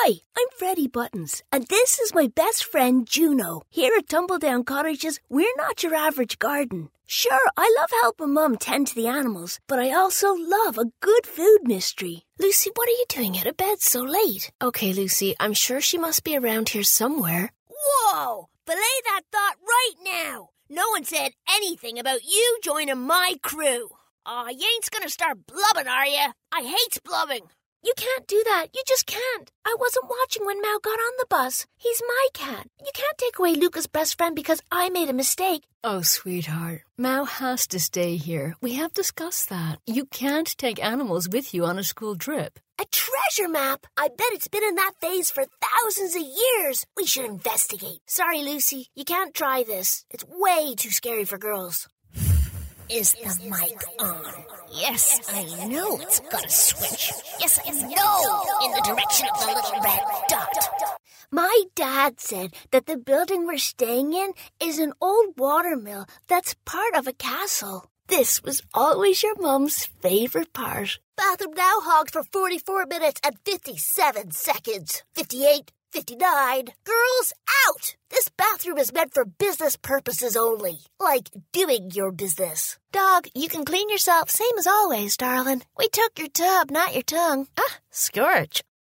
Hi, I'm Freddie Buttons, and this is my best friend Juno. Here at Tumbledown Cottages, we're not your average garden. Sure, I love helping Mum tend to the animals, but I also love a good food mystery. Lucy, what are you doing out of bed so late? Okay, Lucy, I'm sure she must be around here somewhere. Whoa! Belay that thought right now. No one said anything about you joining my crew. Aw, you ain't gonna start blubbing, are you? I hates blubbing. You can't do that. You just can't. I wasn't watching when Mao got on the bus. He's my cat. You can't take away Luca's best friend because I made a mistake. Oh, sweetheart. Mao has to stay here. We have discussed that. You can't take animals with you on a school trip. A treasure map? I bet it's been in that phase for thousands of years. We should investigate. Sorry, Lucy. You can't try this. It's way too scary for girls. Is the mic on? Yes, I know it's got a switch. Yes, I know, in the direction of the little red dot. My dad said that the building we're staying in is an old watermill that's part of a castle. This was always your Mum's favorite part. Bathroom now hogged for 44 minutes and 57 seconds. 58, 59. Girls, out! This bathroom is meant for business purposes only. Like doing your business. Dog, you can clean yourself same as always, darling. We took your tub, not your tongue. Scourge.